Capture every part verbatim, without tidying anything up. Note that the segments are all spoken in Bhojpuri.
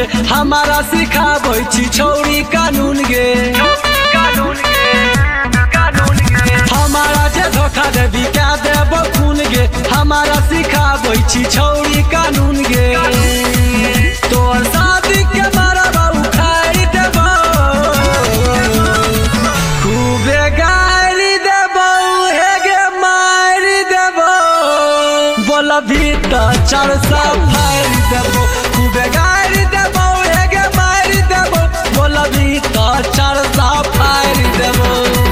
गे हमारा सिखाबै छी छौरी कानून गे हमारा जे धोखा देबी क्या देबो खून गे हमारा सिखाबै छी छौरी कानून गे तोर शादी के मारा बाबू खाई देबो खूबे गाड़ी देबो हे गे मारी देबो बोलबी त चार सौ फाड़ी देबो खूबे गाड़ी देबो हे गे मारी देबो बोलबी त चार सौ फाड़ी देबो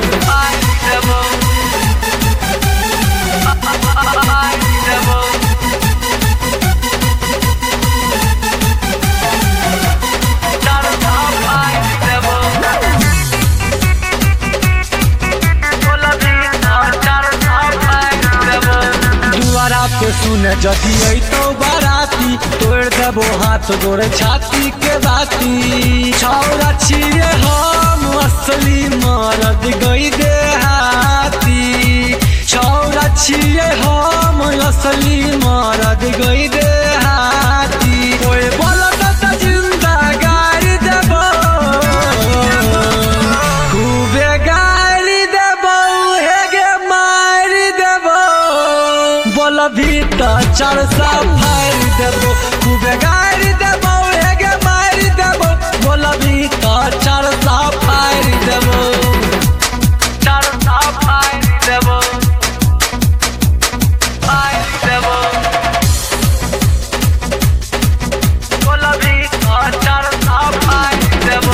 सुने जदि तो बाराती तोड़ देबो हाथ गोड़ छाती के बाती छौरा छिए हम असली मरद गई दे हाथी छौरा छिए हम असली मरद गई दे हाथी ओए बोलत त जिंदा गाड़ी देबो खूबे गाड़ी देबो हे गे मारी देबो बोलबी त चार सौ फाड़ी देबो खूबे गाड़ी देबो हे गे मारी देबो बोलबी त चार सौ फाड़ी देबो चार सौ फाड़ी देबो फाड़ी देबो बोलबी त चार सौ फाड़ी देबो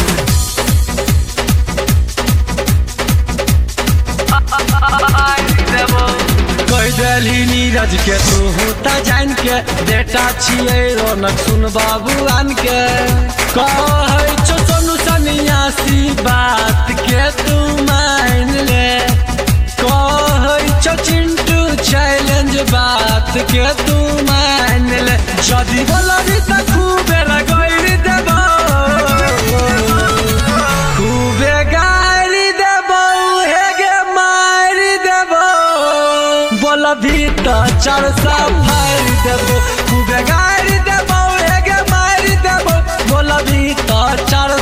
फाड़ी देबो कह देली नीरज के तू होता जान के बेटा छिए रौनक सुन बाबू आन के कहै छो सोनू सन्यासी बात के तू मान ले कहै छो चिंटू चैलेंज बात के तू मान ले जदि बोलबी त खूबे लगैरी देबो खूबे गाड़ी देबो हे गे मारी देबो बोलबी त चार सौ फाड़ी देबो खूबे गाड़ी देबो हे गे मारी देबो बोलबी त चार